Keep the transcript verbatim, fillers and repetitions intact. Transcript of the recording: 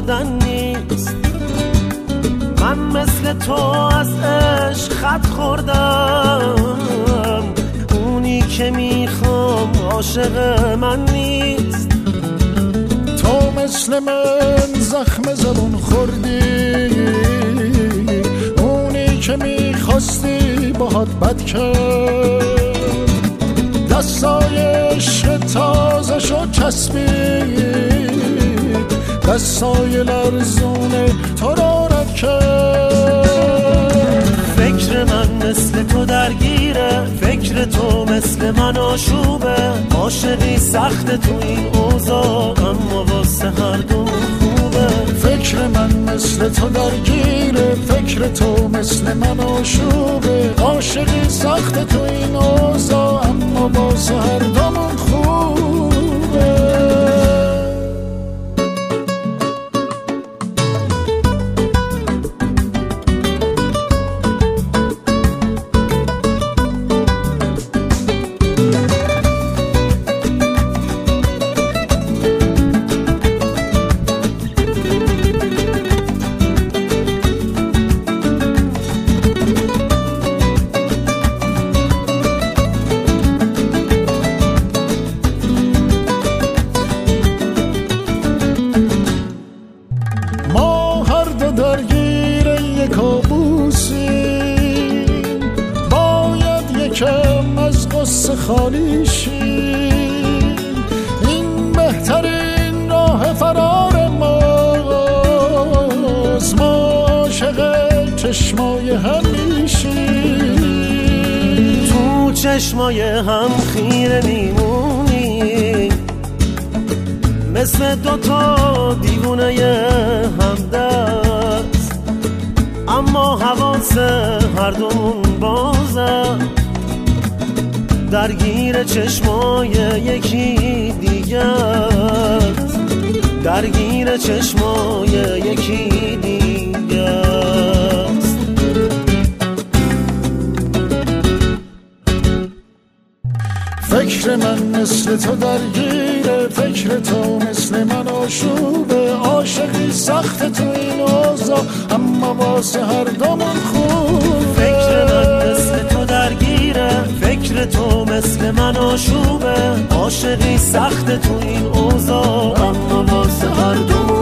خوردن نیست. من مثل تو از عشق خط خوردم، اونی که میخوام عاشق من نیست. تو مثل من زخم زبون خوردی، اونی که میخواستی باهات بد کرد. دستای عشق تازه شو چسبید، دستای لرزونه تو رو رد کرد. فکر من مثل تو درگیره، فکر تو مثل من آشوبه. عاشقی سخت تو این اوضاع، اما واسه هر دو خوبه. فکر من مثل تو درگیره، فکر تو مثل من آشوبه. عاشقی سخت تو این اوضاع، اما واسه هر دومون خوبه. کم از قصه خالی شیم، این بهترین راه فرار ماست. ما عاشق چشمای هم میشیم، تو چشمای هم خیره میمونی، مثل دوتا دیوونه همدست. اما حواس هر دومون بازه، درگیر چشمای یکی دیگه است، درگیر چشمای یکی دیگه است. فکر من مثل تو درگیره، فکر تو مثل من آشوبه. عاشقی سخت تو این اوضاع، اما واسه هر دومون خوبه. فکر من مثل تو درگیره، فکر تو مثل من آشوبه. عاشقی سخت تو این اوضاع، اما واسه هر دومون